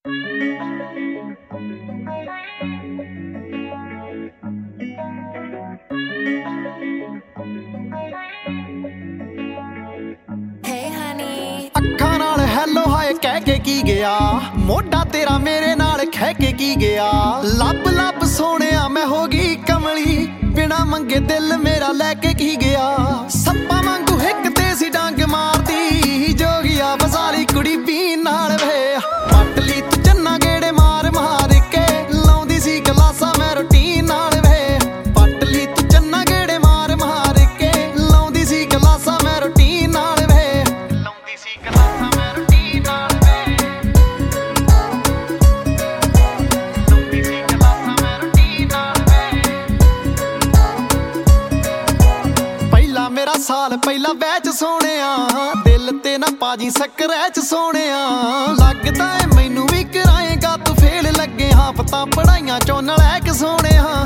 ਅੱਖਾਂ ਨਾਲ ਹੈਲੋ ਹਾਏ ਕਹਿ ਕੇ ਕੀ ਗਿਆ, ਮੋਢਾ ਤੇਰਾ ਮੇਰੇ ਨਾਲ ਖਹਿ ਕੇ ਕੀ ਗਿਆ। ਲੱਭ ਲੱਭ ਸੋਹਣਿਆ ਮੈਂ ਹੋ ਗਈ ਕਮਲੀ, ਬਿਨਾ ਮੰਗੇ ਦਿਲ ਮੇਰਾ ਲੈ ਕੇ ਕੀ ਗਿਆ। ਸੱਪਾਂ ਵਾਂਗੂ ਹਿੱਕ ਤੇ ਸੀ ਡੰਗ ਮਾਰਦੀ, ਜੋਗੀਆ ਬਸਾਲੀ ਕੁੜੀ ਪੀਣ ਨਾਲ ਵੇ। ਪੱਟ ਲਈ ਤੂੰ ਚੰਨਾ ਗੇੜੇ ਮਾਰ ਮਾਰ ਕੇ, ਲਾਉਂਦੀ ਸੀ ਗਲਾਸਾਂ ਮੈਂ ਰੋਟੀਨ ਨਾਲ ਵੇ। ਪੱਟ ਲਈ ਤੂੰ ਚੰਨਾ ਗੇੜੇ ਮਾਰ ਮਾਰ ਕੇ, ਲਾਉਂਦੀ ਸੀ ਗਲਾਸਾਂ ਮੈਂ ਰੋਟੀਨ ਨਾਲ ਵੇ। ਲਾਉਂਦੀ ਸੀ ਗਲਾਸਾਂ ਮੈਂ ਰੋਟੀਨ ਨਾਲ ਵੇ। ਲਾਉਂਦੀ ਸੀ ਗਲਾਸਾਂ ਮੈਂ ਰੋਟੀਨ ਨਾਲ ਵੇ। ਪਹਿਲਾ ਮੇਰਾ ਸਾਲ ਪਹਿਲਾ ਬੈਚ ਸੋਹਣਿਆ, ਦਿਲ ਤੇ ਨਾ ਪਾਜੀ ਸਕਰੈਚ ਸੋਹਣਿਆ। ਲੱਗਦਾ ਏ ਮੈਨੂੰ ਵੀ ਕਰਾਏਗਾ ਤੂੰ ਫੇਲ, ਲੱਗੇ ਹਾਂ ਪਤਾ ਪੜਾਈਆਂ ਚੋਂ ਨਲੈਕ ਸੋਹਣਿਆ।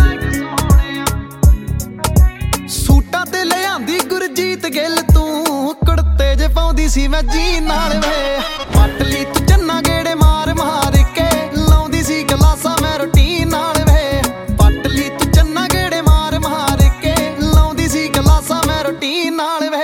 ਸੂਟਾਂ ਤੇ ਲਿਆਂਦੀ ਗੁਰਜੀਤ ਗਿੱਲ ਤੂੰ, ਕੁੜਤੇ ਜੇ ਪਾਉਂਦੀ ਸੀ ਮੈਂ ਜੀਨ ਨਾਲ ਵੇ। ਪੱਟ ਲਈ ਤੂੰ ਚੰਨਾ ਗੇੜੇ ਮਾਰ ਮਾਰ ਕੇ, ਲਾਉਂਦੀ ਸੀ ਗਲਾਸਾਂ ਮੈਂ ਰੋਟੀਨ ਨਾਲ ਵੇ। ਪੱਟ ਲਈ ਤੂੰ ਚੰਨਾ ਗੇੜੇ ਮਾਰ ਮਾਰ ਕੇ, ਲਾਉਂਦੀ ਸੀ ਗਲਾਸਾਂ ਮੈਂ ਰੋਟੀਨ ਨਾਲ ਵੇ।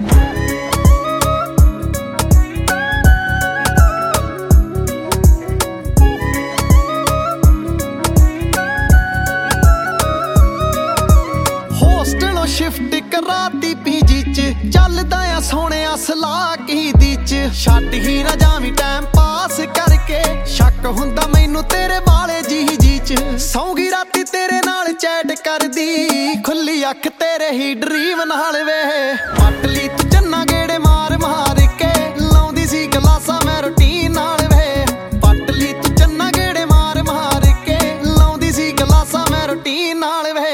ਹੋਸਟਲੋਂ ਸ਼ਿਫਟ ਕਰਾਤੀ ਪੀਜੀ ਚ, ਚੱਲਦਾ ਆ ਸੋਹਣਿਆ ਸਲਾਹ ਕੀ ਦੀ ਚ। ਛੱਡ ਹੀ ਨਾ ਜਾਵੀਂ ਟਾਈਮ ਪਾਸ ਕਰਕੇ, ਸ਼ੱਕ ਹੁੰਦਾ ਮੈਨੂੰ ਤੇਰੇ ਵਾਲੇ ਜੀ ਚ। ਸੌਂਗੀ ਰਾਤੀ ਤੇਰੇ ਨਾਲ ਚੈਟ ਕਰਦੀ, ਖੁੱਲੀ ਅੱਖ ਤੇਰੇ ਹੀ ਡਰੀਮ ਨਾਲ ਵੇ। ਪੱਟ ਲਈ ਤੂੰ ਚੰਨਾ ਗੇੜੇ ਮਾਰ ਮਾਰ ਕੇ, ਲਾਉਂਦੀ ਸੀ ਗਲਾਸਾਂ ਮੈਂ ਰੋਟੀਨ ਨਾਲ ਵੇ। ਪੱਟ ਲਈ ਤੂੰ ਚੰਨਾ ਗੇੜੇ ਮਾਰ ਮਾਰ ਕੇ, ਲਾਉਂਦੀ ਸੀ ਗਲਾਸਾਂ ਮੈਂ ਰੋਟੀਨ ਨਾਲ ਵੇ।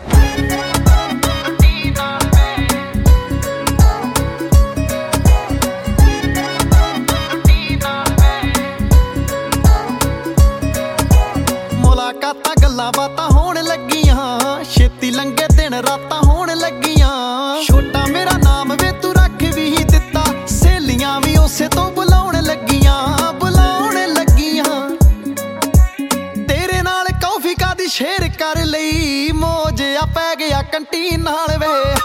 ਮੁਲਾਕਾਤਾਂ ਗੱਲਾਂ ਬਾਤਾਂ ਹੋਣ ਲੱਗੀਆਂ, ਛੇਤੀ ਲੰਘੇ ਦਿਨ ਰਾਤਾਂ ਹੋਣ ਲੱਗੀਆਂ। ਛੋਟਾ ਮੇਰਾ ਨਾਮ ਵੇ ਤੂੰ ਰੱਖ ਵੀ ਦਿੱਤਾ, ਸਹੇਲੀਆਂ ਵੀ ਉਸੇ ਤੋਂ ਬੁਲਾਉਣ ਲੱਗੀਆਂ ਬੁਲਾਉਣ ਲੱਗੀਆਂ। ਤੇਰੇ ਨਾਲ ਕੌਫੀ ਕਾਦੀ ਸ਼ੇਅਰ ਕਰ ਲਈ, ਮੌਜ ਆ ਪੈ ਗਿਆ ਕੰਟੀਨ ਨਾਲ ਵੇ।